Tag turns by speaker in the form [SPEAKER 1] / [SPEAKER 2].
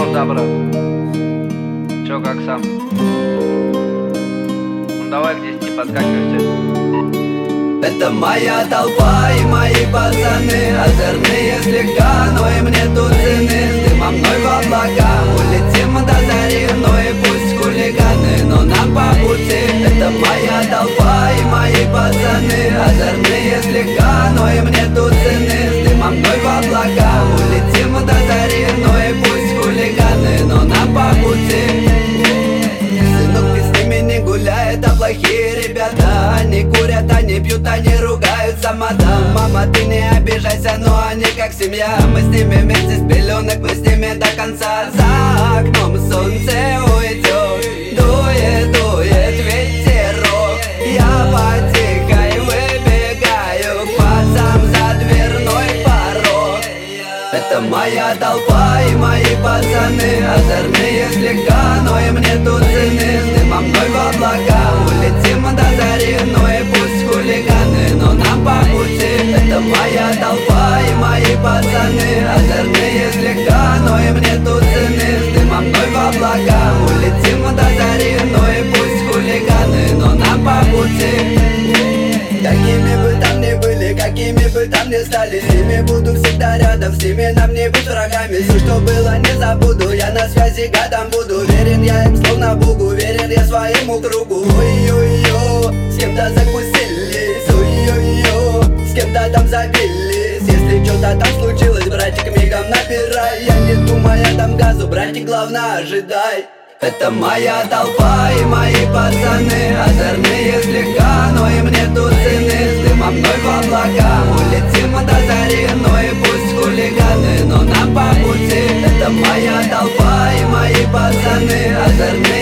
[SPEAKER 1] Да, брат. Чё, как сам? Ну давай к 10 подскакивайте.
[SPEAKER 2] Это моя толпа и мои пацаны, озорные слегка, но им нету цены. С дымом мной в облака улетим до зари, ну и пусть хулиганы, но нам по пути. Это моя толпа и мои пацаны, озорные слегка, но им нету цены. С дымом мной в облака улетим до зари, ну и пусть хулиганы, но нам по пути. Сынок, ты с ними не гуляй, это плохие ребята. Они курят, они пьют, они ругаются матом. Мама, ты не обижайся, но они как семья. Мы с ними вместе с пеленок, мы с ними до конца. За окном солнце уйдет, дует, дует ветерок. Я по тихой выбегаю к пацам за дверной порог. Это моя толпа и мои пацаны, озорные слегка, но им нету цены. С дымом мной в облака улетим до зари, ну и пусть хулиганы, но нам по пути. Это моя толпа и мои пацаны, озорные слегка, но им нету цены. С дымом мной в облака улетим до зари, ну и пусть хулиганы, но нам по пути. Какими бы там ни были, какими бы там ни стали, с ними буду всегда рядом, с ними нам не быть врагами. Все, что было, не забуду, я на связи годом буду. Верен я им словно Богу, верен я своему кругу. Ой-ой-ой, с кем-то закусились, ой-ой-ой, с кем-то там забились. Если что-то там случилось, братик, мигом набирай. Я не думаю, дам газу, братик, главное ожидай. Это моя толпа и мои пацаны, озорные слегка, но им нету цены. С дымом мной в облака улетим до зари, ну и пусть хулиганы, но нам по пути. Это моя толпа и мои пацаны, озорные